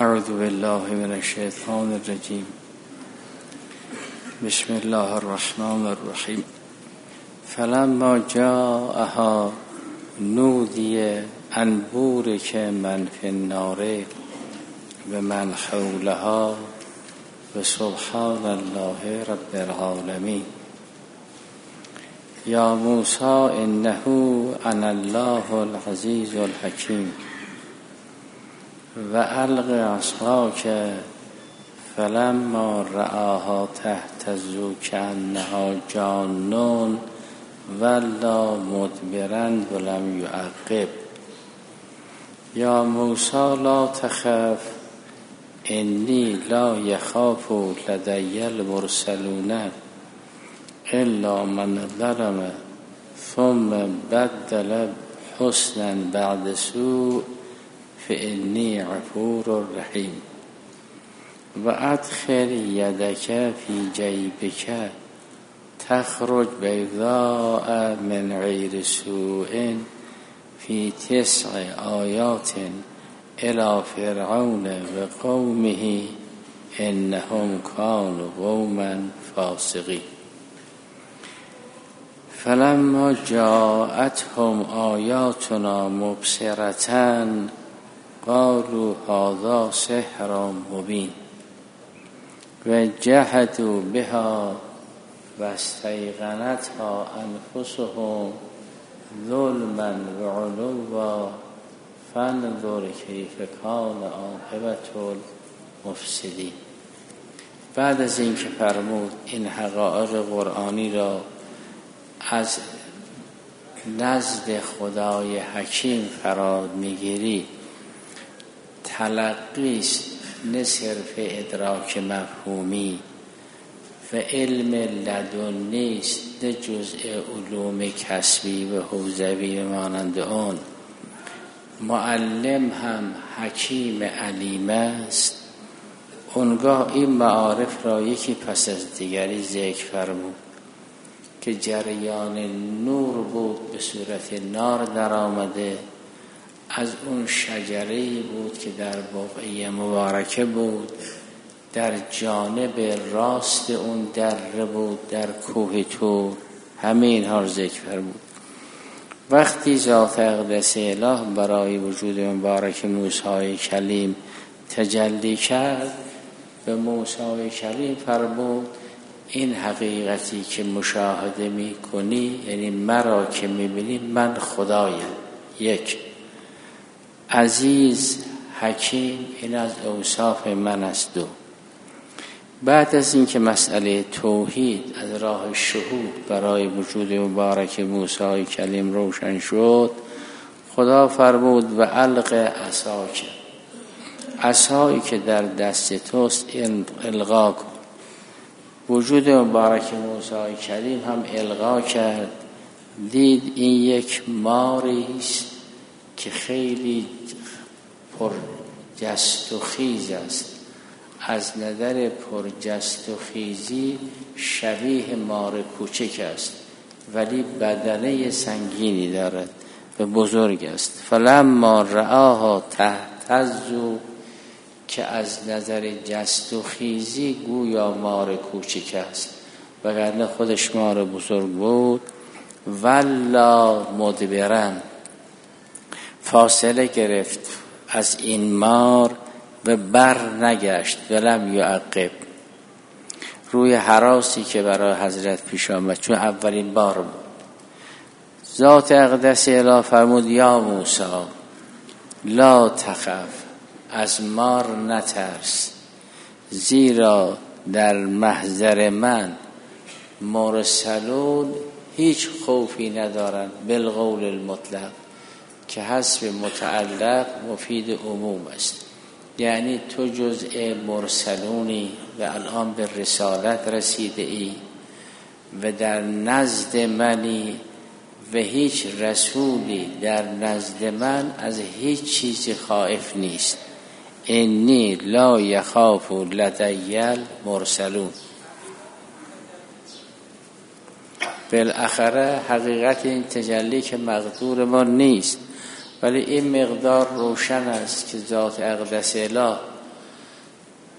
اعوذ بالله من الشیطان الرجیم. بسم الله الرحمن الرحیم. فلما جاءها نودی ان بورک من فی النار و من حولها و سبحان الله رب العالمین. یا موسی انه انا الله العزیز الحکیم و الق عصاک فلما رآها تهتز کأنها جان ولا مدبرا ولم یعقب. یا موسی لا تخف انی لا یخاف لدی المرسلون الا من ظلم ثم بدل حسنا بعد سوء فانی غفور رحیم. و ادخل یدک فی جیبک تخرج بیضاء من غیر سوء فی 9 آیات الی فرعون و قومه انهم کانوا قوما فاسقین. فلما جاءتهم آیاتنا مبصرة قالوا هذا سحر مبین و جحدوا بها و استیقنتها انفسهم ظلما و علوا فانظر کیف کان عاقبة المفسدین. بعد از این که فرمود این حقایق قرآنی را از نزد خدای حکیم فرا میگیری، تلقیست نه صرف ادراک مفهومی و علم لدنیست نه جزء علوم کسبی و حوزوی مانند آن. معلم هم حکیم علیم است. اونگاه این معارف را یکی پس از دیگری ذکر فرمود که جریان نور بود به صورت نار در آمده، از اون شجره‌ای بود که در بقعه مبارکه بود، در جانب راست اون دره بود، در کوه طور. همه اینها رو ذکر فرمود. وقتی ذات اقدس اله برای وجود مبارک موسی کلیم تجلی کرد، به موسی کلیم فرمود این حقیقتی که مشاهده می کنی، یعنی مرا که می بینی، من خدایم. یک، عزیز، حکیم، این از اوصاف من است. دو، بعد از این که مسئله توحید از راه شهود برای وجود مبارک موسی کلیم روشن شد، خدا فرمود و الق عصاک، عصایی که در دست توست القا کن. وجود مبارک موسی کلیم هم القا کرد، دید این یک ماری است که خیلی پر جست و خیز است. از نظر پر جست و خیزی شبیه مار کوچک است، ولی بدنه سنگینی دارد و بزرگ است. فلما رآها تهتز، که از نظر جست و خیزی گویا مار کوچک است، وگرنه خودش مار بزرگ بود. ولا مدبرن، فاصله گرفت از این مار و بر نگشت. ولم یعقب، روی هراسی که برای حضرت پیش آمد، چون اولین بار بود. ذات اقدس اله فرمود یا موسی لا تخف، از مار نترس، زیرا در محضر من مرسلون هیچ خوفی ندارن. بالقول المطلق که حذف متعلق مفید عموم است، یعنی تو جزء مرسلونی و الان به رسالت رسیده ای و در نزد منی و هیچ رسولی در نزد من از هیچ چیزی خائف نیست. انی لا یخاف لدی المرسلون. بالاخره حقیقت این تجلی که مقدور ما نیست، ولی این مقدار روشن است که ذات اقدس اله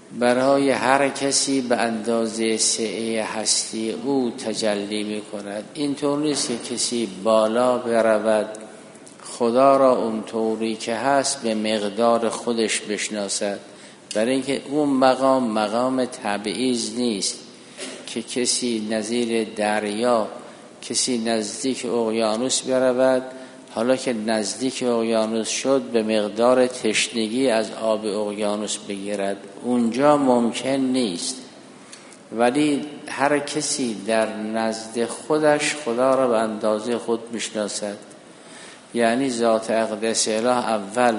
برای هر کسی به اندازه سعه هستی او تجلی می کند. اینطور نیست که کسی بالا برود خدا را اونطوری که هست به مقدار خودش بشناسد، برای اینکه اون مقام تبعیض نیست که کسی نظیر دریا، کسی نزدیک اقیانوس برود، حالا که نزدیک اقیانوس شد به مقدار تشنگی از آب اقیانوس بگیرد، اونجا ممکن نیست. ولی هر کسی در نزد خودش خدا را به اندازه خود میشناسد. یعنی ذات اقدس اله اول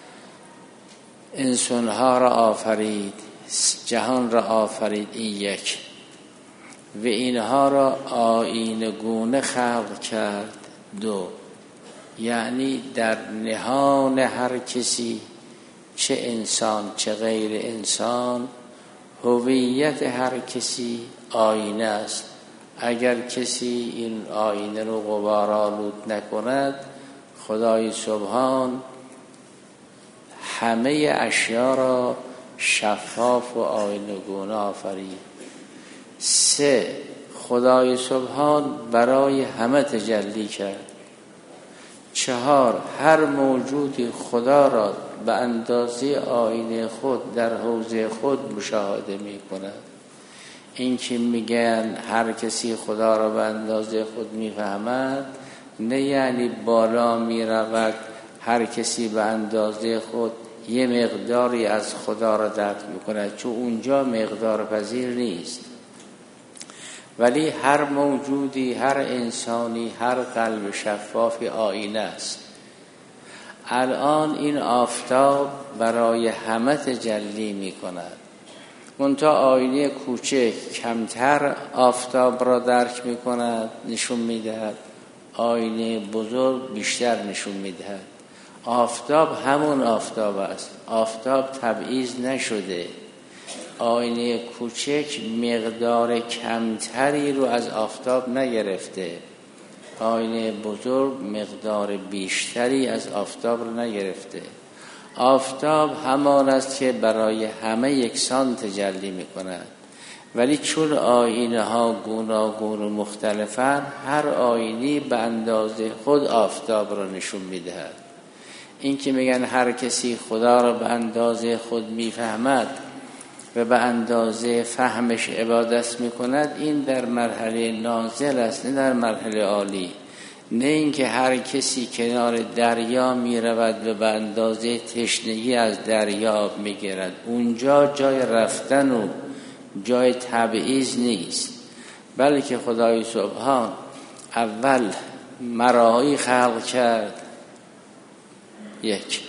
انسانها را آفرید، جهان را آفرید این یک، و اینها را آیینه گونه خلق کرد دو. یعنی در نهان هر کسی، چه انسان چه غیر انسان، هویت هر کسی آینه است. اگر کسی این آینه رو غبارآلود نکند، خدای سبحان همه اشیا را شفاف و آینه گونه آفرید. 3. خدای سبحان برای همه تجلی کرد. 4. هر موجودی خدا را به اندازه آینه خود در حوزه خود مشاهده می کند. این که میگن هر کسی خدا را به اندازه خود میفهمد، نه یعنی بالا می رود هر کسی به اندازه خود یه مقداری از خدا را درک می کند، چون اونجا مقدار پذیر نیست. ولی هر موجودی، هر انسانی، هر قلب شفافی آینه است. الان این آفتاب برای همه تجلی می کند، منتها آینه کوچک کمتر آفتاب را درک می کند، نشون می دهد. آینه بزرگ بیشتر نشون می دهد. آفتاب همون آفتاب است، آفتاب تبعیض نشده. آینه کوچک مقدار کمتری رو از آفتاب نگرفته، آینه بزرگ مقدار بیشتری از آفتاب رو نگرفته. آفتاب همان است که برای همه یکسان تجلی می کند، ولی چون آینه ها گوناگون و مختلفن، هر آینی به اندازه خود آفتاب را نشون می دهد. این که میگن هر کسی خدا را به اندازه خود می فهمد و به اندازه فهمش عبادت می کند، این در مرحله نازل است، نه در مرحله عالی. نه اینکه هر کسی کنار دریا می رود و به اندازه تشنگی از دریا می گیرد، اونجا جای رفتن و جای تبعیض نیست. بلکه خدای سبحان اول مرایی خلق کرد، یک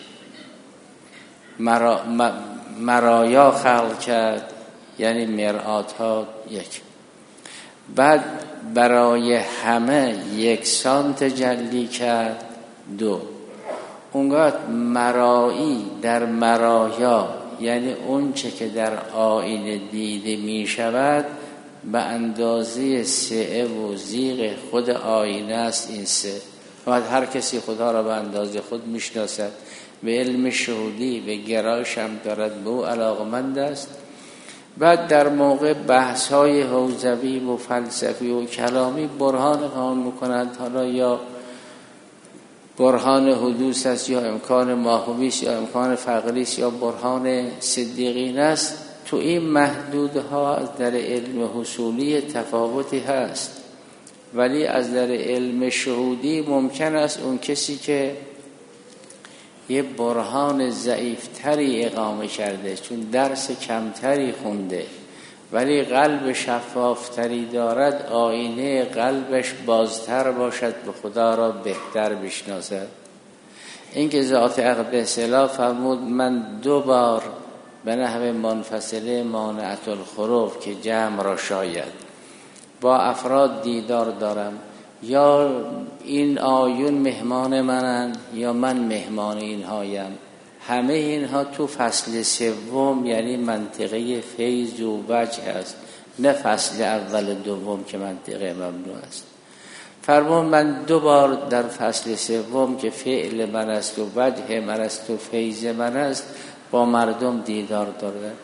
مرایا خلق کرد، یعنی مرآت ها یک. بعد برای همه یکسان تجلی کرد دو. اونگاه مرایی در مرایا، یعنی اون چه که در آینه دیده می شود به اندازه سعه و زیغ خود آینه است. این سه باید هر کسی خدا را به اندازه خود می شناسد، به علم شهودی به گرایش هم دارد، به او علاقمند است. بعد در موقع بحث های حوزوی و فلسفی و کلامی برهان قائم میکنند، حالا یا برهان حدوث است یا امکان ماهوی است یا امکان فقری است یا برهان صدیقین است. تو این محدودها در علم حصولی تفاوتی هست، ولی از در علم شهودی ممکن است اون کسی که یه برهان ضعیفتری اقامه کرده، چون درس کمتری خونده، ولی قلب شفافتری دارد، آینه قلبش بازتر باشد، به خدا را بهتر بشناسد. این که ذات اقدس اله فرمود من 2 بار به نحو منفصله مانعت الخروف که جمع را شاید با افراد دیدار دارم، یا این آیون مهمان منن یا من مهمان اینهایم. همه اینها تو فصل 3 یعنی منطقه فیض و وجه است، نه فصل اول 2 که منطقه ممنوع است. فرمون من 2 بار در فصل 3 که فعل من است و وجه من است و فیض من است با مردم دیدار دارم.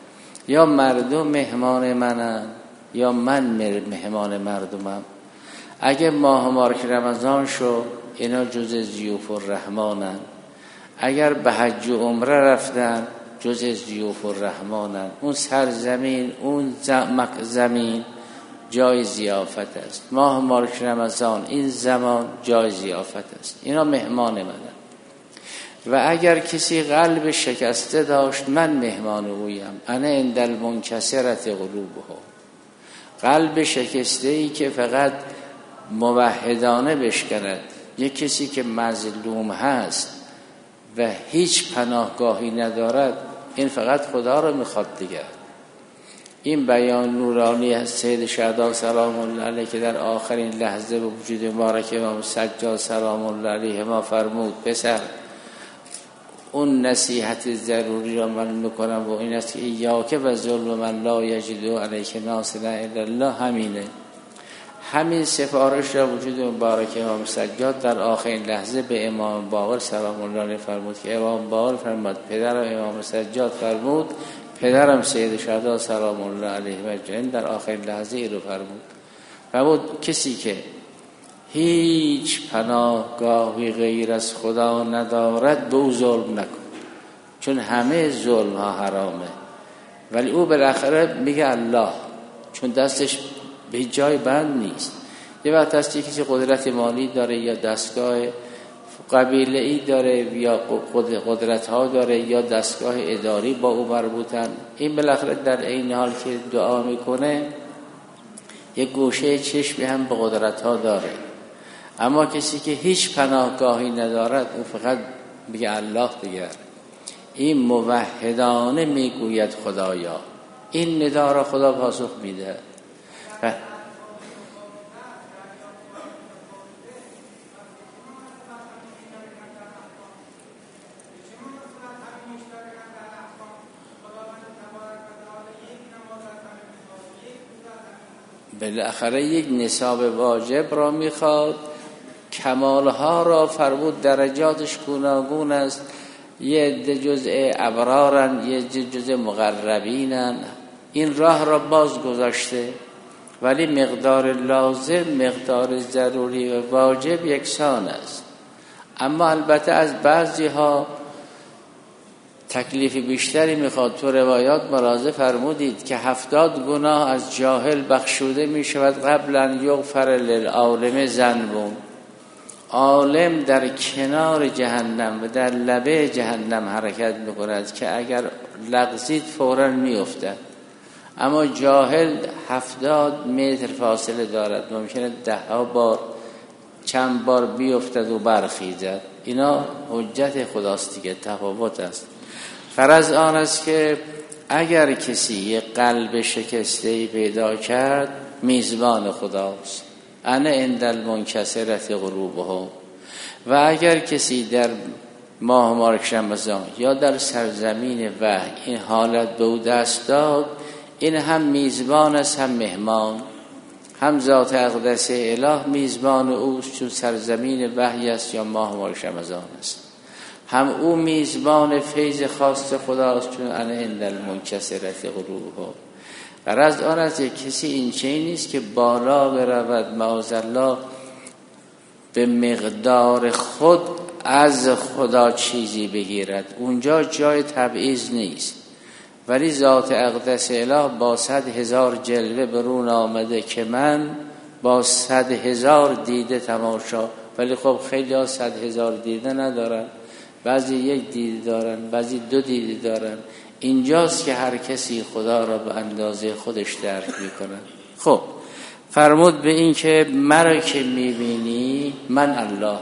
یا مردم مهمان منن یا من مهمان مردمم. اگه ماه مبارک رمضان شو اینا جز ضیوف الرحمانن، اگر به حج و عمره رفتن جز ضیوف الرحمانن. اون سرزمین، اون زمین جای ضیافت است. ماه مبارک رمضان این زمان جای ضیافت است. اینا مهمان منن. و اگر کسی قلب شکسته داشت من مهمان اویم. انا عند المنکسرة قلوبهم. قلب شکسته ای که فقط موحدانه بشکند، یک کسی که مظلوم هست و هیچ پناهگاهی ندارد، این فقط خدا رو میخواد دیگر. این بیان نورانی از سید شهدا سلام الله علیه که در آخرین لحظه به وجود مبارک امام سجاد سلام الله علیه ما فرمود پسر اون نصیحت ضروری را من میکنم و این است که ایاک و ظلم من لا یجدو علیک ناصرا الا الله. همین سفارش را وجود مبارک امام سجاد در آخرین لحظه به امام باقر سلام الله علیه فرمود که امام باقر فرمود پدرم امام سجاد فرمود پدرم سید شهدا سلام الله علیه مجمعین در آخرین لحظه ای رو فرمود کسی که هیچ پناهگاهی غیر از خدا ندارد به او ظلم نکن، چون همه ظلم ها حرامه. ولی او بالاخره میگه الله، چون دستش به جای بند نیست. یه وقت هستی کسی قدرت مالی داره یا دستگاه قبیله ای داره یا قدرت ها داره یا دستگاه اداری با او مربوطن، این بالاخره در این حال که دعا میکنه یک گوشه چشمی هم به قدرت ها داره. اما کسی که هیچ پناهگاهی ندارد اون فقط میگه الله دیگر. این موحدانه میگوید خدایا. این ندا را خدا پاسخ میده. بالاخره یک نصاب واجب را میخواد، کمالها را فرمود درجاتش گوناگون است. یه عده جزء ابرارن، یه جزء مقربینن. این راه را باز گذاشته، ولی مقدار لازم، مقدار ضروری و واجب یکسان است. اما البته از بعضی ها تکلیف بیشتری میخواد. تو روایات ملاحظه فرمودید که 70 گناه از جاهل بخشوده میشود قبل ان یغفر للعالم ذنب. عالم در کنار جهنم و در لبه جهنم حرکت میکند که اگر لغزید فوراً میافتد، اما جاهل 70 متر فاصله دارد، ممکنه 10 بار چند بار بیافتد و برخیزد. اینا حجت خداست دیگه، تفاوت است. فرض آن است که اگر کسی یک قلب شکسته‌ای پیدا کرد میزبان خداست. انا عند المنکسرة قلوبهم. و اگر کسی در ماه مبارک رمضان یا در سرزمین وحی این حالت به او دست داد، این هم میزبان است هم مهمان. هم ذات اقدس اله میزبان اوست چون سرزمین وحی است یا ماه مبارک رمضان است، هم او میزبان فیض خاص خداست چون انا عند المنکسرة قلوبهم. غرض آن است که کسی این چیزی نیست که بالا برود معاذالله به مقدار خود از خدا چیزی بگیرد، اونجا جای تبعیض نیست. ولی ذات اقدس اله با 100,000 جلوه برون آمده که من با 100,000 دیده تماشا. ولی خب خیلی ها 100,000 دیده ندارن، بعضی 1 دیده دارن، بعضی 2 دیده دارن. اینجاست که هر کسی خدا را به اندازه خودش درک میکنه. خب فرمود به این که مرا که میبینی من الله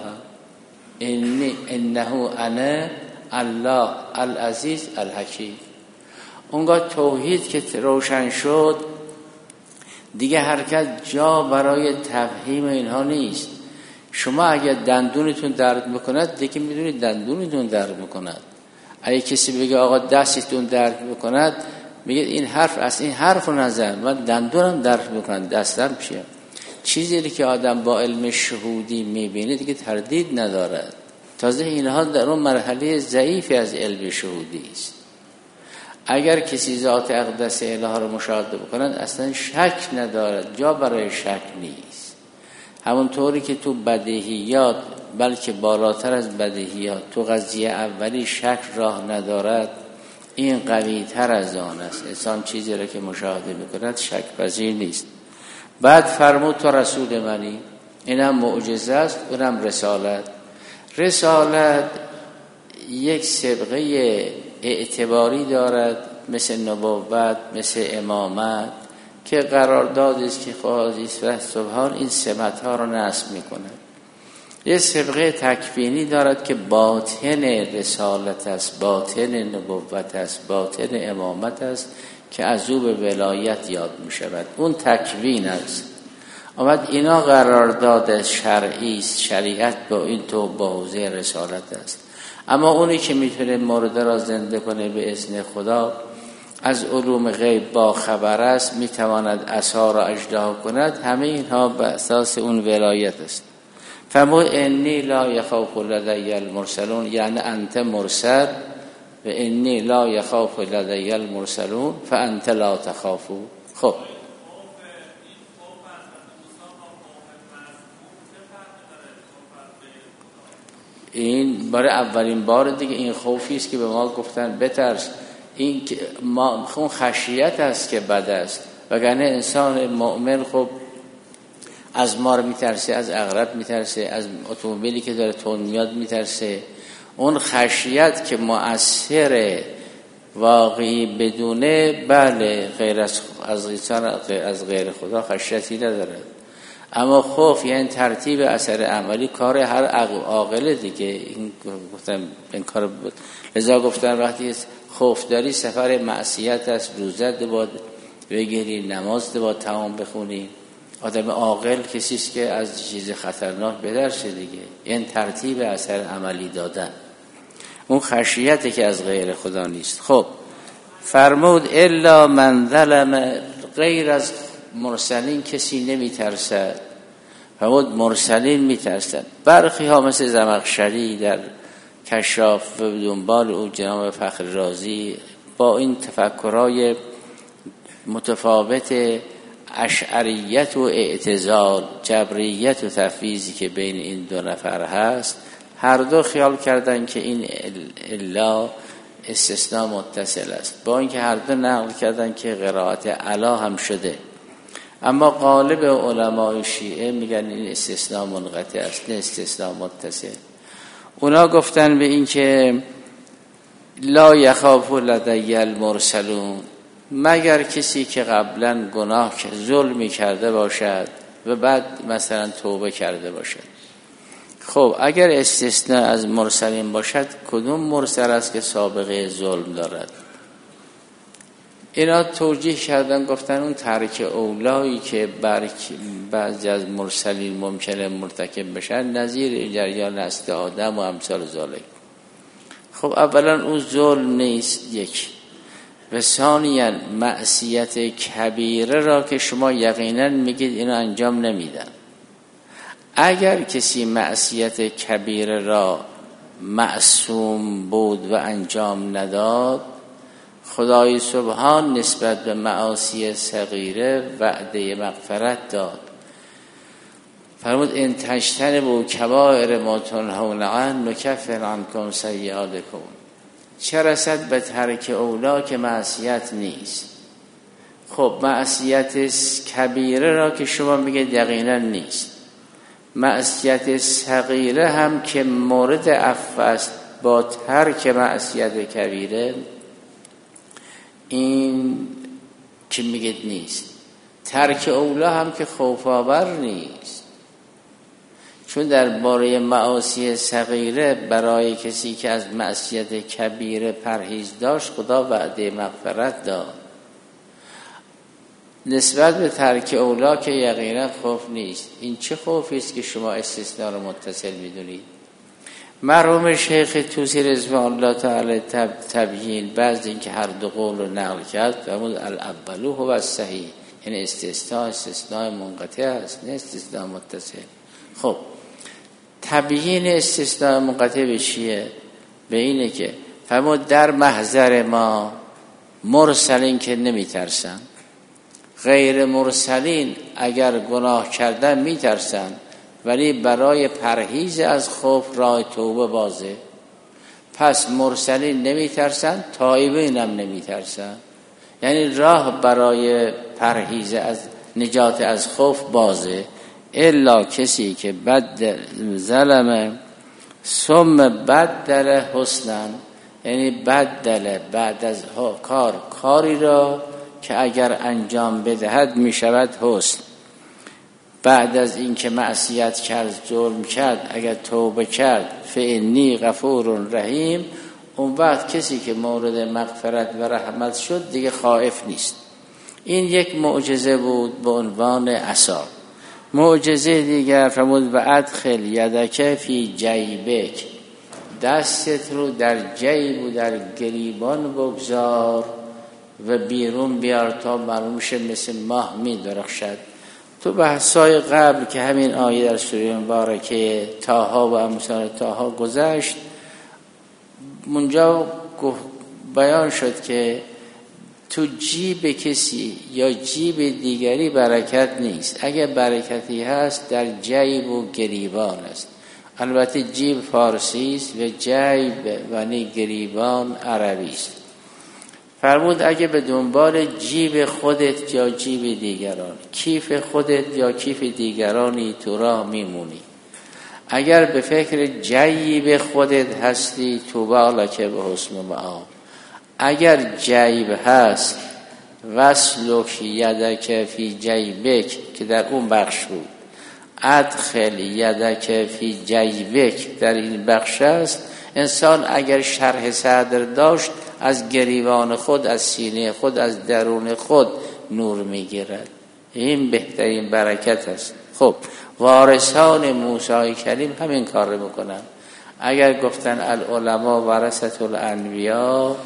انه انا الله العزیز الحکیم. اونگاه توحید که روشن شد دیگه حرکت جا برای تفهیم اینها نیست. شما اگر دندونتون درد میکند دیگه میدونید دندونتون درد میکند. اگه کسی بگه آقا دستتون درد میکند میگه این حرف از این حرفو نزن، من دندونم درد میکنه دستم چیه. چیزی که آدم با علم شهودی میبینه دیگه تردید ندارد. تازه اینها در اون مرحله ضعیفی از علم شهودی است. اگر کسی ذات اقدس الهی رو مشاهده بکنند اصلا شک ندارد، جا برای شک نیست. همونطوری که تو بدیهیات بلکه بالاتر از بدیهیات تو قضیه اولی شک راه ندارد، این قوی تر از آن است. انسان چیزی را که مشاهده میکند شک پذیر نیست. بعد فرمود تو رسول منی، اینم معجزه است، اونم رسالت. رسالت یک سابقه اعتباری دارد، مثل نبوت، مثل امامت، که قرارداد است که خواهی سبحان این سمت‌ها را نصب می‌کند. یک سابقه تکوینی دارد که باطن رسالت است، باطن نبوت است، باطن امامت است که از او به ولایت یاد می‌شود. اون تکوین است. آمد اینا قرارداد شرعی است، شریعت با این تو با حوزه رسالت است. اما اونی که میتونه مرده را زنده کنه به اذن خدا، از علوم غیب با خبر است، میتواند عصا را اژدها کند، همه اینها به اساس اون ولایت است. فمو انی لا یخاف لدی المرسلون، یعنی انت مرسل و انی لا یخاف لدی المرسلون فانت لا تخافو. خب این برای اولین بار دیگه این خوفی است که به ما گفتن بترس. این که ما خون خشیت است که بد است، وگرنه انسان مؤمن خب از مار میترسه، از عقرب میترسه، از اتومبیلی که داره تون میاد میترسه. اون خشیت که مؤثر واقعی بدونه، بله، غیر از انسان از غیر خدا خشیتی نداره. اما خوف یعنی ترتیب اثر عملی، کار هر عاقل دیگه. این گفتم این کار بود. لذا گفتن وقتی خوف داری سفر معصیت است، روزت باید بگیری، نماز باید تمام بخونی. آدم عاقل کسی است که از چیز خطرناک بدرشه دیگه. این ترتیب اثر عملی دادن، اون خشیتی که از غیر خدا نیست. خب فرمود الا من ظلم، غیر از مرسلین کسی نمیترسد. فرمود مرسلین میترسد. برخی ها مثل زمخشری در کشاف و دنبال او جناب فخر رازی با این تفکرهای متفاوت اشعریت و اعتزال، جبریت و تفویضی که بین این دو نفر هست، هر دو خیال کردن که این الا استثناء متصل است، با اینکه هر دو نقل کردن که قرائت علا هم شده. اما غالب علمای شیعه میگن این استثناء منقطع است، نه استثناء متصل. اونا گفتن به این که لا یخاف لدی المرسلون، مگر کسی که قبلا گناه ظلمی کرده باشد و بعد مثلا توبه کرده باشد. خب اگر استثناء از مرسلین باشد، کدوم مرسل است که سابقه ظلم دارد؟ اینا توجیه کردن، گفتن اون ترک اولایی که بعضی از مرسلین ممکنه مرتکب بشن، نظیر جریان است آدم و امثال ذالک. خب اولا اون ظلم نیست، یک. و ثانیاً معصیت کبیره را که شما یقینا میگید اینا انجام نمیدن. اگر کسی معصیت کبیره را معصوم بود و انجام نداد، خدای سبحان نسبت به معاصی صغیره وعده مغفرت داد. فرمود ان تجتنبوا کبائر ما تنهون عنه نکفر عنکم سیئاتکم. چه رسد به ترک اولا که معصیت نیست. خب معصیت کبیره را که شما میگید یقینا نیست، معصیت صغیره هم که مورد عفو است با ترک معصیت کبیره، این که میگید نیست. ترک اولا هم که خوف آور نیست، چون درباره معاصی صغیره برای کسی که از معصیت کبیره پرهیز داشت خدا وعده مغفرت داد. نسبت به ترک اولا که یقینا خوف نیست. این چه خوفی است که شما استثناء رو متصل میدونید؟ مرحوم شیخ طوسی رضوان الله تعالی تبیین بعض این که هر دو قول رو نقل کرد، فرمود الاول هو الصحیح، یعنی استثناء منقطع است، نه استثناء متصل. خب تبیین استثناء منقطع به چیه؟ به اینه که فرمود در محضر ما مرسلین که نمی ترسن. غیر مرسلین اگر گناه کردن می ترسن، ولی برای پرهیز از خوف راه توبه بازه. پس مرسلین نمی ترسن، تائبین هم نمی ترسن، یعنی راه برای پرهیز از نجات از خوف بازه. الا کسی که ظلم ثم بدل حسنا، یعنی بدل بعد از کاری را که اگر انجام بدهد می شود حسن، بعد از این که معصیت کرد، ظلم کرد، اگر توبه کرد، فانی غفور رحیم، اون وقت کسی که مورد مغفرت و رحمت شد دیگه خائف نیست. این یک معجزه بود به عنوان عصا. معجزه دیگر فرمود و ادخل یدک فی جیبک، دستت رو در جیب و در گریبان بگذار و بیرون بیار تا معلوم شه مثل ماه می درخشد. تو بحثای قبل که همین آیه در سوره مبارکه طه و امثال طه گذشت، اونجا بیان شد که تو جیب کسی یا جیب دیگری برکت نیست. اگه برکتی هست در جیب و گریبان است. البته جیب فارسی است و جیب یعنی گریبان عربی است. فرمود اگه به دنبال جیب خودت یا جیب دیگران، کیف خودت یا کیف دیگرانی تو راه میمونی، اگر به فکر جیب خودت هستی توبه لک به حسن مآب. اگر جیب هست وسلک یدک فی جیبک که در اون بخش بود، ادخل یدک فی جیبک در این بخش است. انسان اگر شرح صدر داشت از گریبان خود، از سینه خود، از درون خود نور میگیرد. این بهترین برکت است. خب وارثان موسی کلیم همین کار رو میکنن. اگر گفتن العلماء ورثة الانبیاء،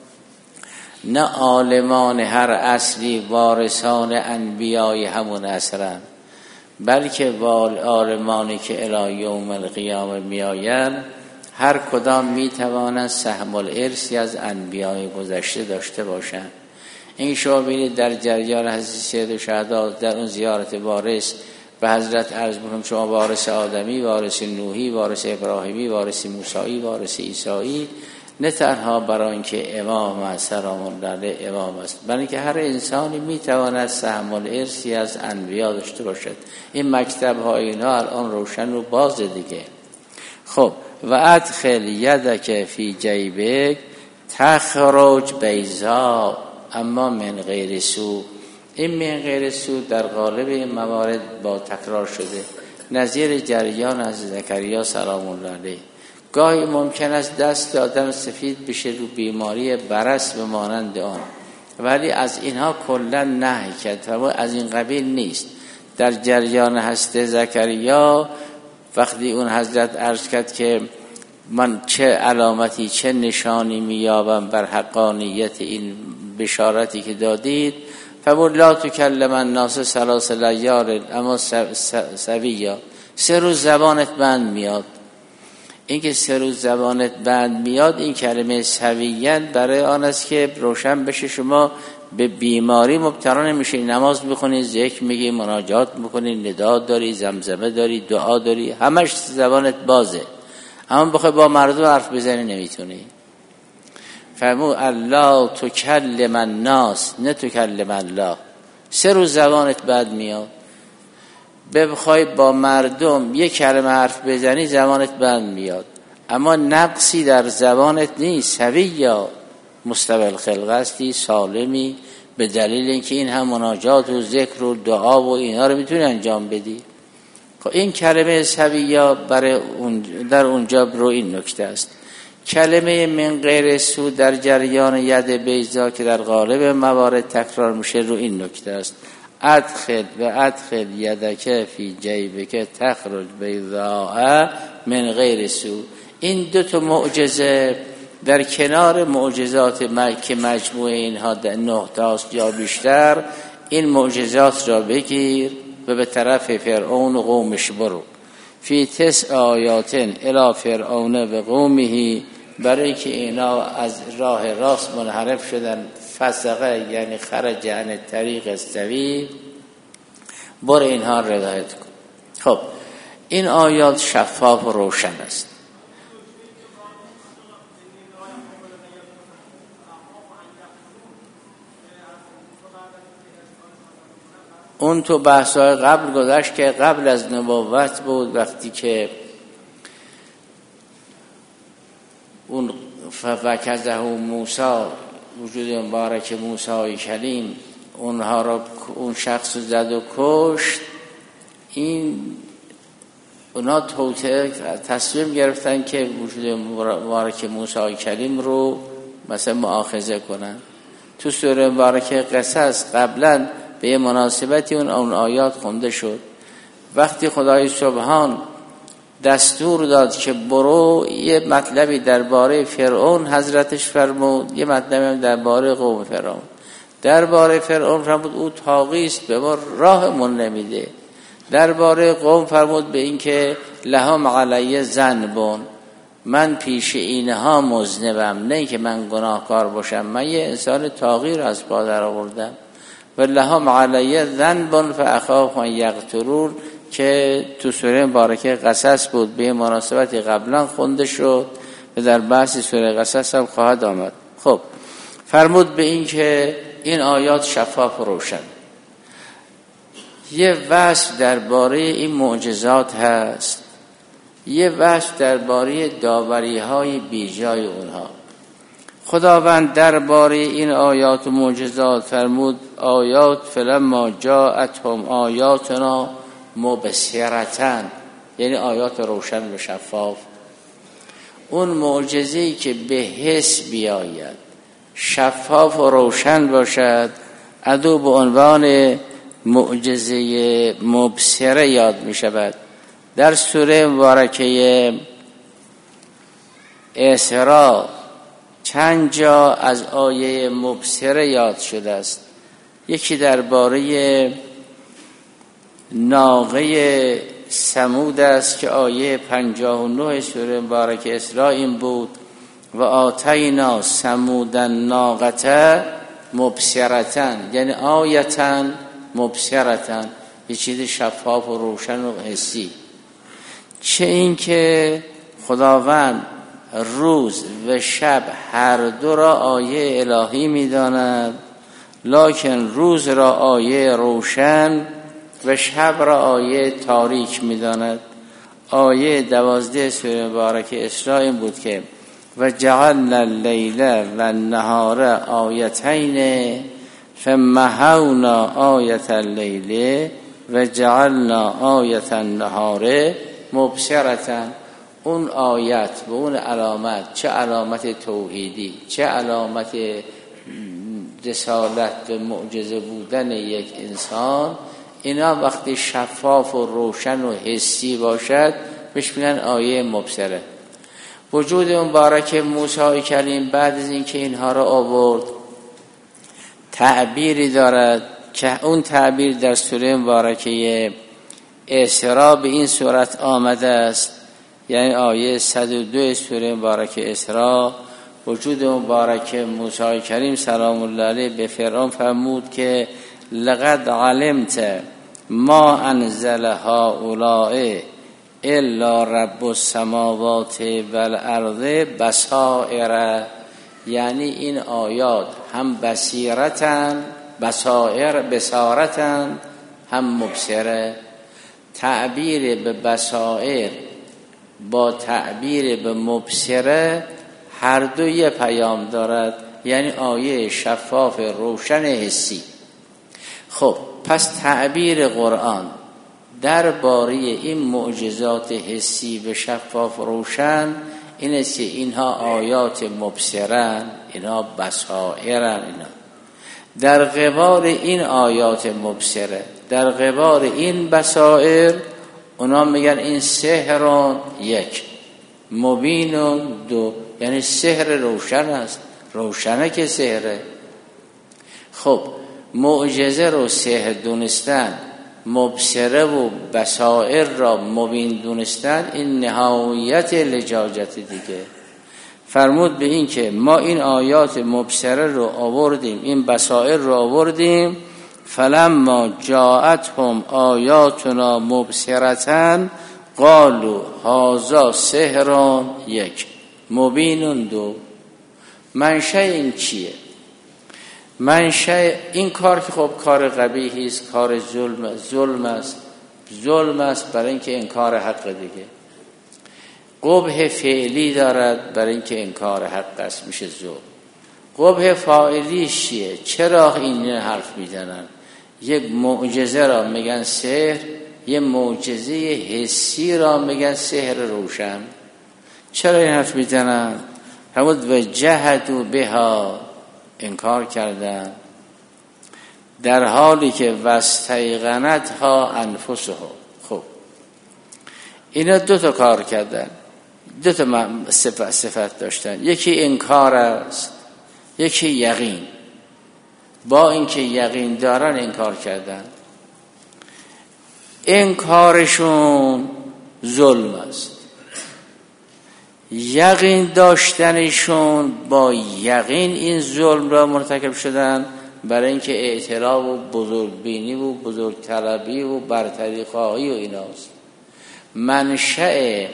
نه عالمان هر اصلی وارثان انبیای همون اصرن، بلکه عالمانی که الی یوم القیامه میآیند هر کدام میتوانند سهم الارثی از انبیای گذشته داشته باشند. این شما ببینید در جریان حضرت سید شهدا در اون زیارت وارث به حضرت عرض می‌کنم شما وارث آدمی، وارث نوحی، وارث ابراهیمی، وارث موسی، وارث عیسی، نه تنها برای اینکه امام سلام الله علیه امام است، بلکه هر انسانی میتواند سهم الارثی از انبیا داشته باشد. این مکتب ها اینا الان روشن و باز دیگه. خب و ادخل یدک فی جیبک تخرج بیضاء اما من غیر سو. این من غیر سو در غالب این موارد با تکرار شده، نظیر جریان از زکریا سلام الله علیه. گاهی ممکن است دست آدم سفید بشه رو بیماری برص به مانند آن، ولی از اینها کلا نهی کرد و از این قبیل نیست. در جریان هست زکریا وقتی اون حضرت عرض کرد که من چه علامتی چه نشانی میابم بر حقانیت این بشارتی که دادید، فرمود لا تکلم الناس ثلاث لیال اما سویا، 3 روز زبانت بند میاد. این که 3 روز زبانت بند میاد، این کلمه سویین برای آن است که روشن بشه شما به بیماری مبتلا نمیشی، نماز میخونی، ذکر میگی، مناجات میکنی، ندا داری، زمزمه داری، دعا داری، همش زبانت بازه، اما بخوای با مردم حرف بزنی نمیتونی. فرمود الله تکلم الناس نه تکلم الله، 3 روز زبانت بند میاد. بخوای با مردم یک کلمه حرف بزنی زبانت بند میاد، اما نقصی در زبانت نیست، سویا مستوی الخلق هستی، سالمی، به دلیل اینکه این هم مناجات و ذکر و دعا و اینا رو میتونی انجام بدی. خب این کلمه سویا برای در اونجا رو این نکته است. کلمه من غیر سو در جریان ید بیضا که در غالب موارد تکرار میشه رو این نکته است. ادخل یدک فی جیبک تخرج بیضاء من غیر سو. این 2 معجزه در کنار معجزات که مجموع اینها 9 تاست یا بیشتر، این معجزات را بگیر و به طرف فرعون و قومش برو. فی 9 آیات الی فرعون و قومه، برای که اینا از راه راست منحرف شدن، فسقه یعنی خرج عن طریق السوی، برو اینها رضایت کن. خب این آیات شفاف و روشن است. اون تو بحث‌های قبل گذشت که قبل از نبوت بود، وقتی که اون فوکزه موسی، وجود مبارک موسی کلیم، اونها را اون شخص زد و کشت. اونا تصمیم گرفتن که وجود مبارک موسی کلیم رو مثلا مؤاخذه کنن. تو سوره مبارکه قصص قبلا به یه مناسبتی اون آیات خونده شد. وقتی خدای سبحان دستور داد که برو، یه مطلبی درباره فرعون حضرتش فرمود، یه مطلبی درباره قوم فرعون. درباره فرعون فرمود او طاغی است، به ما راهمون نمیده. درباره قوم فرمود به این که لهم علی ذنب، من پیش اینها مذنبم، نه که من گناهکار باشم، من یه انسان طاغی را از پا در آوردم. و لهم علی ذنب فاخاف ان یقتلون که تو سوره مبارکه قصص بود، به مناسبتی قبلا خونده شد و در بحث سوره قصص هم خواهد آمد. خب فرمود به این که این آیات شفاف و روشن. یه وصف درباره این معجزات هست، یه وصف درباره داوری‌های بیجای اونها. خداوند درباره این آیات و معجزات فرمود آیات فلما جاءتهم آیاتنا مبصرتن، یعنی آیات روشن و شفاف. اون معجزه‌ای که به حس بیاید، شفاف و روشن باشد، ادو به عنوان معجزه مبصره یاد می شود. در سوره مبارکه اسراء چند جا از آیه مبصره یاد شده است. یکی درباره ناقه ثمود است که آیه 59 سوره مبارکه اسراء این بود و آتینا ثمود الناقة مبصرة، یعنی آیةً مبصرة، یه چیز شفاف و روشن و حسی. چه این که خداوند روز و شب هر دو را آیه الهی می‌داند، لکن روز را آیه روشن و شب را آیه تاریک می‌داند. آیه 12 سوره مبارکه اسراء این بود که و جعلنا اللیل و النهار آیتین فمحونا آیت اللیل و جعلنا آیت النهار مبصرة. اون آیت و اون علامت، چه علامت توحیدی، چه علامت رسالت و معجزه بودن یک انسان، اینا وقتی شفاف و روشن و حسی باشد بهش میگن آیه مبصره. وجود مبارک موسی کلیم بعد از اینکه اینها را آورد تعبیری دارد که اون تعبیر در سوره مبارکه اسراء به این صورت آمده است، یعنی آیه 102 سوره مبارکه اسراء. وجود مبارک موسی کریم سلام الله علیه به فرعون فرمود که لقد علمت ما انزل هؤلاء الا رب السماوات والارض بصائر، یعنی این آیات هم بصیرتن، بصارتن، هم مبصره. تعبیر به بصائر با تعبیر به مبصره هر دو یه پیام دارد، یعنی آیه شفاف روشن حسی. خب پس تعبیر قرآن درباره این معجزات حسی به شفاف روشن این است که اینها آیات مبصرن، اینها بصائرن. اینا در قبال این آیات مبصره، در قبال این بصائر، اونا میگن این سحران یک، مبینون دو، یعنی سحر روشن است، روشنه که سحره. خب معجزه رو سحر دونستن، مبصره و بصائر را مبین دونستن، این نهایت لجاجت دیگه. فرمود به این که ما این آیات مبصره رو آوردیم، این بصائر رو آوردیم، فلما جاءتهم آیاتنا مبصرة قالوا هذا سحر یک مبین دو. منشأ این چیه؟ منشأ این کار که خب کار قبیحی است، کار ظلم است برای اینکه انکار حق دیگه. قبح فعلی دارد برای اینکه انکار حق است، میشه ظلم. قبح فاعلیش چیه؟ چرا این حرف میزنن؟ یک معجزه را میگن سحر، یه معجزه حسی را میگن سحر روشن. چرا این حرف میزنن؟ همون و جهدوا بها، انکار کردن، در حالی که واستیقنتها انفسهم. خب اینا دو تا کار کردن، دو تا صفت داشتن، یکی انکار است، یکی یقین. با اینکه یقین دارن انکار کردن. انکارشون ظلم است، یقین داشتنشون با یقین این ظلم را مرتکب شدن، برای اینکه اعتراف و بزرگبینی و بزرگطلبی و برتری خواهی و ایناست. منشأ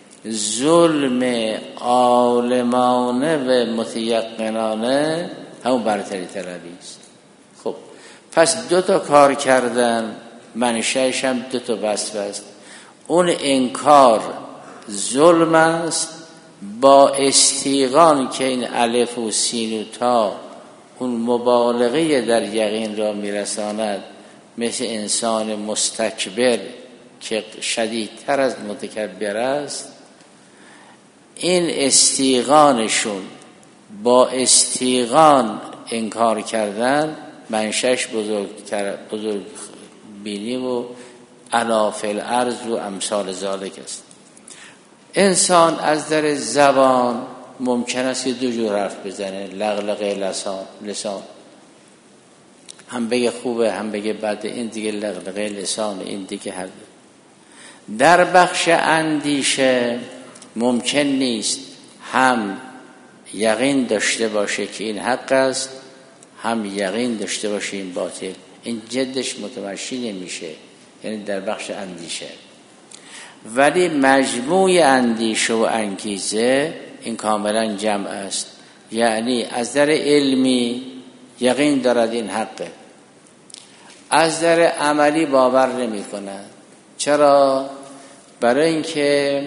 ظلم عالمانه و متیقنانه همون برتری طلبی است. خب پس دو تا کار کردن، منشأش هم دو تا وصف است. اون انکار ظلم است با استیقان که این الف و سین و تا اون مبالغه در یقین را میرساند، مثل انسان مستکبر که شدیدتر از متکبر است. این استیقانشون با استیقان انکار کردن، منشأش بزرگ بینی و الاف الارض و امثال ذالک است. انسان از در زبان ممکن است دو جور حرف بزنه، لغلقه لسان، هم بگه خوبه هم بگه بده، این دیگه لغلقه لسان، این دیگه حرف. در بخش اندیشه ممکن نیست هم یقین داشته باشه که این حق است، هم یقین داشته باشه این باطل. این جدش متمشی نمیشه، یعنی در بخش اندیشه. ولی مجموع اندیشه و انگیزه این کاملا جمع است. یعنی از در علمی یقین دارد این حقه، از در عملی باور نمی کند. چرا؟ برای اینکه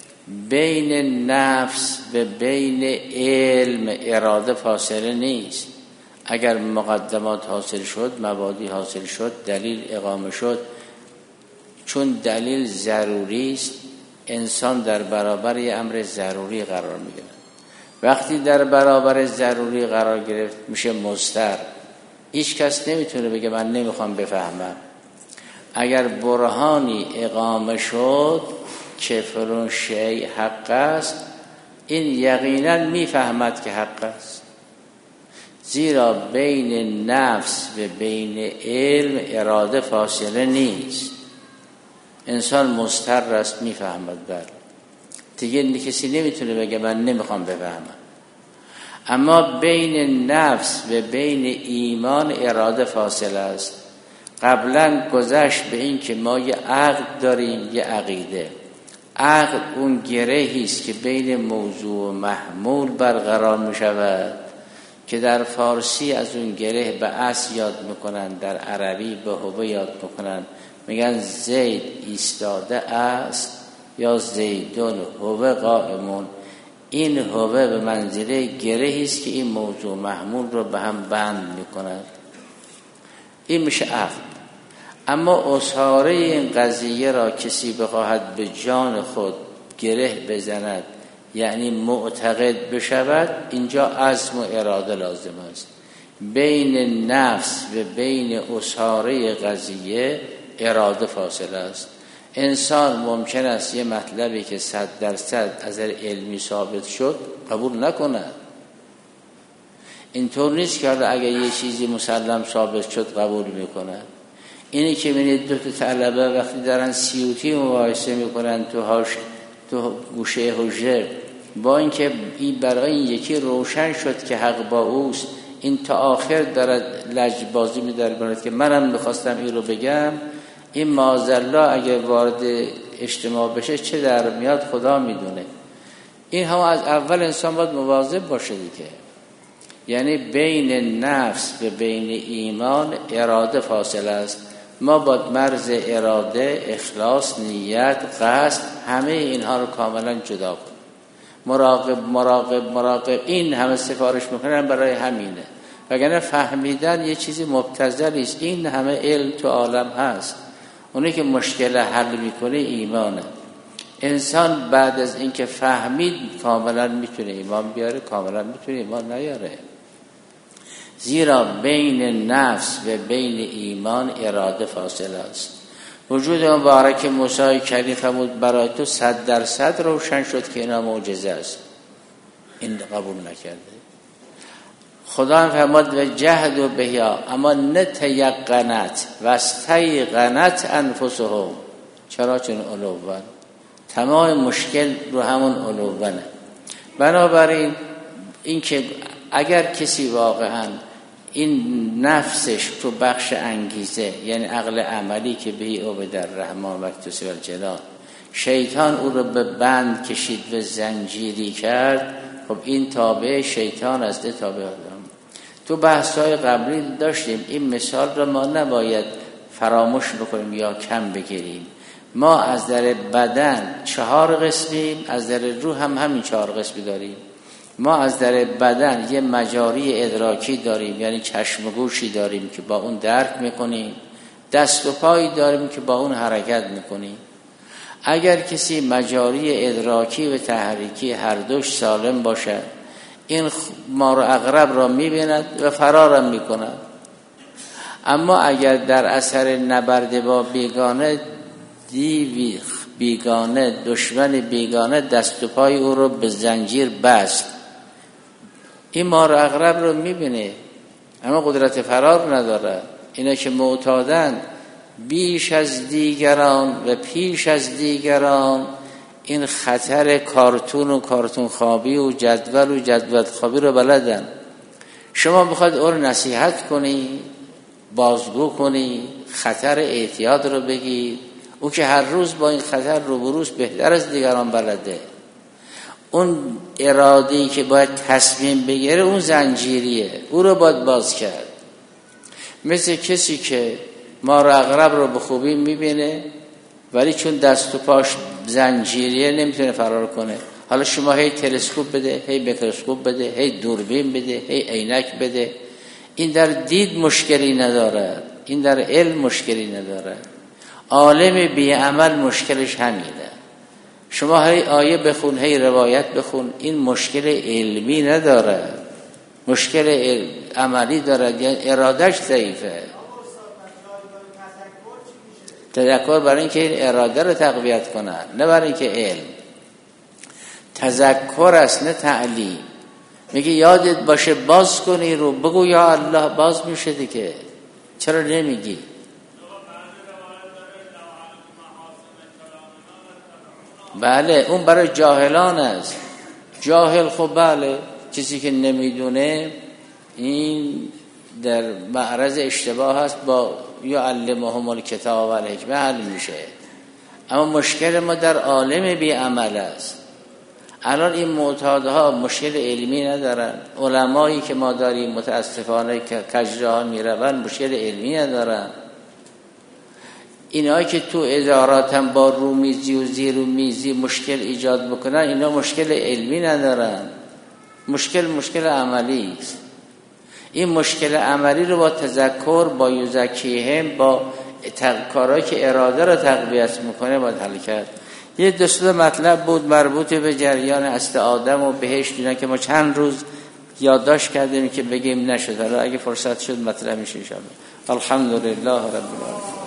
بین نفس و بین علم اراده فاصله نیست. اگر مقدمات حاصل شد، مبادی حاصل شد، دلیل اقامه شد، چون دلیل ضروری است، انسان در برابر یه امر ضروری قرار میگیره. وقتی در برابر ضروری قرار گرفت میشه مضطر. هیچ کس نمیتونه بگه من نمیخوام بفهمم. اگر برهانی اقامه شد که فلان شیء حق است، این یقینا میفهمد که حق است، زیرا بین نفس و بین علم اراده فاصله نیست. انسان مضطر است، میفهمد. بر دیگه کسی نمیتونه بگه من نمیخوام بفهمم. اما بین نفس و بین ایمان اراده فاصله است. قبلا گذشت به این که ما یه عقل داریم، یه عقیده. عقل اون گرهی است که بین موضوع و محمول برقرار می شود، که در فارسی از اون گره به اصل یاد میکنن، در عربی به هوه یاد میکنن. میگن زید ایستاده است یا زیدون هوه قائمون. این هوه به منزله گرهی است که این موضوع محمول رو به هم بند میکند. این میشه عقل. اما اصحاره این قضیه را کسی بخواهد به جان خود گره بزند، یعنی معتقد بشود، اینجا عزم و اراده لازم است. بین نفس و بین اصحاره قضیه اراده فاصله است. انسان ممکن است یه مطلبی که 100% از علمی ثابت شد قبول نکند. اینطور نیست که اگر یه چیزی مسلم ثابت شد قبول میکنه. اینی که می‌بینید دو تا طلبه وقتی دارن سیوطی مباحثه میکنن تو گوشه حجره، با اینکه این برای این یکی روشن شد که حق با اوست، این تا آخر دارد لجبازی می‌داره که منم می‌خواستم این رو بگم، این معاذالله اگه وارد اجتماع بشه چه در میاد خدا میدونه. این هم از اول انسان باید مواظب باشه دیگه. یعنی بین نفس و بین ایمان اراده فاصله است. ما باید مرز اراده، اخلاص، نیت، قصد، همه اینها رو کاملا جدا کنیم. مراقب این همه سفارش میکنن برای همینه. وگرنه فهمیدن یه چیزی مبتذلی است. این همه علم تو عالم هست، اونی که مشکل حل میکنه ایمانه. انسان بعد از اینکه فهمید کاملا میتونه ایمان بیاره، کاملا میتونه ایمان نیاره. زیرا بین نفس و بین ایمان اراده فاصله است. وجود مبارک موسی کلیم فرمود برای تو 100% روشن شد که اینا معجزه است. این قبول نکرده. خدا هم فرمود و جهد و بهیا اما نتیقنت و استیقنت انفسهم. چرا؟ چون علوان تمام مشکل رو همون علوانه. بنابراین این که اگر کسی واقعا این نفسش تو بخش انگیزه، یعنی عقل عملی که بهی عبد الرحمن و اکتسی والجلال، شیطان او رو به بند کشید و زنجیری کرد، خب این تابع شیطان است. تابع آدم. تو بحث‌های قبلی داشتیم این مثال رو ما نباید فراموش بکنیم یا کم بگیریم. ما از در بدن 4 قسمیم، از در روح هم همین 4 قسمی داریم. ما از در بدن یه مجاری ادراکی داریم، یعنی چشم و گوشی داریم که با اون درک میکنیم، دست و پایی داریم که با اون حرکت میکنیم. اگر کسی مجاری ادراکی و تحریکی هر دوش سالم باشد، این مار و عقرب را میبیند و فرارم میکند. اما اگر در اثر نبرد با بیگانه، دیوی بیگانه، دشمن بیگانه دست و پای او رو به زنجیر بست، این مار و عقرب رو میبینه اما قدرت فرار نداره. اینا که معتادن بیش از دیگران و پیش از دیگران این خطر کارتون و کارتون خوابی و جدول خوابی رو بلدن. شما بخواید او رو نصیحت کنی، بازگو کنی، خطر احتیاط رو بگی، او که هر روز با این خطر روبروست بهتر از دیگران بلده. اون اراده‌ای که باید تصمیم بگیره اون زنجیریه، او رو باید باز کرد. مثل کسی که مار و عقرب رو به خوبی میبینه ولی چون دست و پاش زنجیریه نمیتونه فرار کنه. حالا شما هی تلسکوپ بده، هی میکروسکوپ بده، هی دوربین بده، هی عینک بده، این در دید مشکلی نداره، این در علم مشکلی نداره. عالم بی عمل مشکلش همینه. شما هی آیه بخون، هی روایت بخون، این مشکل علمی نداره، مشکل عملی داره، یعنی ارادهش ضعیفه. تذکر برای اینکه این اراده رو تقویت کنن، نه برای اینکه علم. تذکر است نه تعلیم. میگه یادت باشه باز کنی رو، بگو یا الله باز میشه دیگه، چرا نمیگی؟ بله اون برای جاهلان است. جاهل خب بله، کسی که نمیدونه این در معرض اشتباه هست، با یعلمهم الکتاب و الحکمه حل میشه. اما مشکل ما در عالم بی عمل است. الان این معتادها مشکل علمی ندارن، علمایی که ما داریم متاسفانه که کجراها میرون مشکل علمی ندارن. اینایی که تو ادارات هم با رومیزی و زیر و میزی مشکل ایجاد بکنن، اینا مشکل علمی ندارن، مشکل عملی است. این مشکل عملی رو با تذکر، با یزکیهم، با کارهایی که اراده رو تقویت میکنه باید حل کرد. یه دسته مطلب بود مربوط به جریان اصل آدم و بهشت، اینا که ما چند روز یادداشت کردیم که بگیم نشد. حالا اگه فرصت شد مطرح میشه ان شاء الله. الحمدلله رب العالمین.